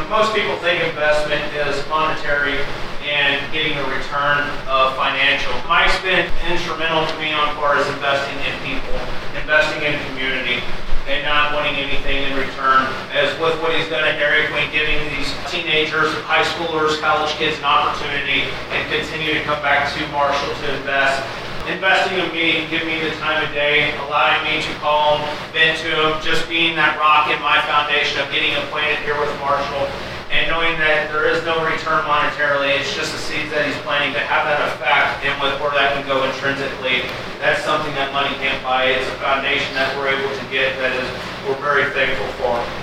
Most people think investment is monetary and getting a return of financial. Mike's been instrumental to me on far as investing in people, investing in community, and not wanting anything in return. As with what he's done at Dairy Queen, giving these teenagers, high schoolers, college kids an opportunity and continue to come back to Marshall to invest. Investing in me, giving me the time of day, allowing me to call him, vent to him, just being that rock in my foundation of getting acquainted here with Marshall, and knowing that there is no return monetarily. It's just the seeds that he's planting to have that effect, and with where that can go intrinsically, that's something that money can't buy. It's a foundation that we're able to get that is we're very thankful for.